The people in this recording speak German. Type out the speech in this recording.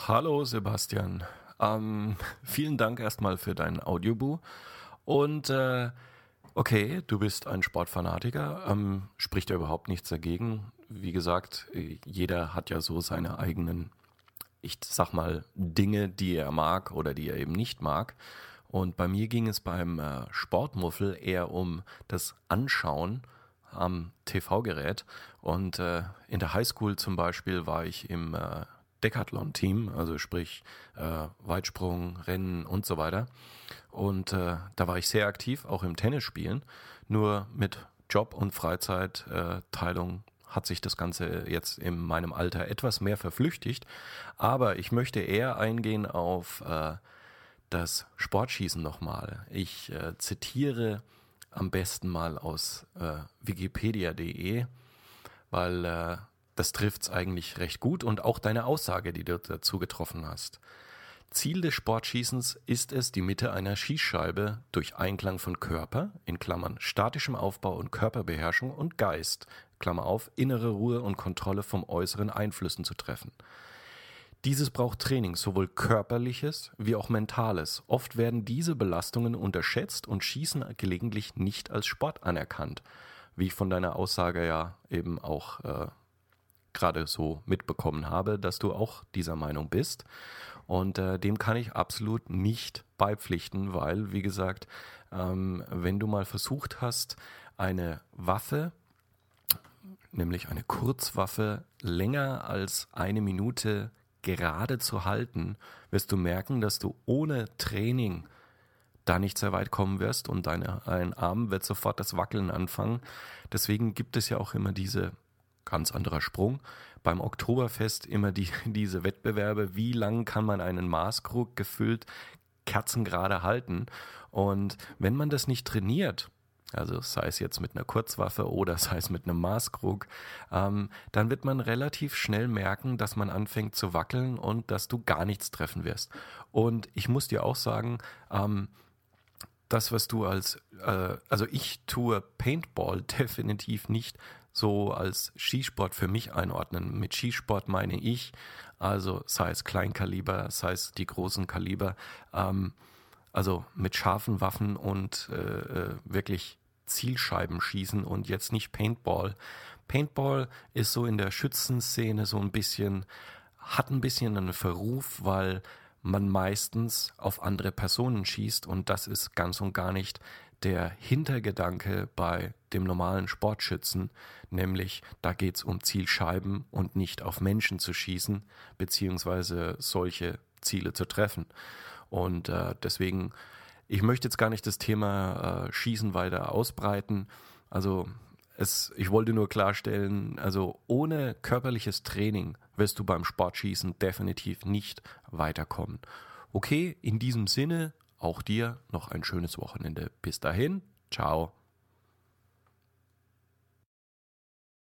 Hallo Sebastian. Vielen Dank erstmal für dein Audiobu. Und okay, du bist ein Sportfanatiker, spricht ja überhaupt nichts dagegen. Wie gesagt, jeder hat ja so seine eigenen, ich sag mal, Dinge, die er mag oder die er eben nicht mag. Und bei mir ging es beim Sportmuffel eher um das Anschauen am TV-Gerät. Und in der Highschool zum Beispiel war ich im Decathlon-Team, also sprich Weitsprung, Rennen und so weiter. Und da war ich sehr aktiv, auch im Tennisspielen. Nur mit Job und Freizeitteilung hat sich das Ganze jetzt in meinem Alter etwas mehr verflüchtigt. Aber ich möchte eher eingehen auf das Sportschießen nochmal. Ich zitiere am besten mal aus wikipedia.de, weil das trifft's eigentlich recht gut und auch deine Aussage, die du dazu getroffen hast. Ziel des Sportschießens ist es, die Mitte einer Schießscheibe durch Einklang von Körper, in Klammern statischem Aufbau und Körperbeherrschung und Geist, Klammer auf, innere Ruhe und Kontrolle von äußeren Einflüssen zu treffen. Dieses braucht Training, sowohl körperliches wie auch mentales. Oft werden diese Belastungen unterschätzt und Schießen gelegentlich nicht als Sport anerkannt, wie ich von deiner Aussage ja eben auch gerade so mitbekommen habe, dass du auch dieser Meinung bist. Und dem kann ich absolut nicht beipflichten, weil, wie gesagt, wenn du mal versucht hast, eine Waffe, nämlich eine Kurzwaffe, länger als 1 Minute gerade zu halten, wirst du merken, dass du ohne Training da nicht sehr weit kommen wirst und dein Arm wird sofort das Wackeln anfangen. Deswegen gibt es ja auch immer diese, ganz anderer Sprung, beim Oktoberfest immer diese Wettbewerbe, wie lang kann man einen Maßkrug gefüllt kerzengerade halten. Und wenn man das nicht trainiert, also sei es jetzt mit einer Kurzwaffe oder sei es mit einem Maßkrug, dann wird man relativ schnell merken, dass man anfängt zu wackeln und dass du gar nichts treffen wirst. Und ich muss dir auch sagen, das, was du also ich tue Paintball definitiv nicht so als Schießsport für mich einordnen. Mit Schießsport meine ich, also sei es Kleinkaliber, sei es die großen Kaliber, also mit scharfen Waffen und wirklich Zielscheiben schießen und jetzt nicht Paintball. Paintball ist so in der Schützenszene so ein bisschen, hat ein bisschen einen Verruf, weil man meistens auf andere Personen schießt und das ist ganz und gar nicht der Hintergedanke bei dem normalen Sportschützen, nämlich da geht's um Zielscheiben und nicht auf Menschen zu schießen, beziehungsweise solche Ziele zu treffen. Und deswegen, ich möchte jetzt gar nicht das Thema Schießen weiter ausbreiten. Also ich wollte nur klarstellen, also ohne körperliches Training wirst du beim Sportschießen definitiv nicht weiterkommen. Okay, in diesem Sinne, auch dir noch ein schönes Wochenende. Bis dahin, ciao.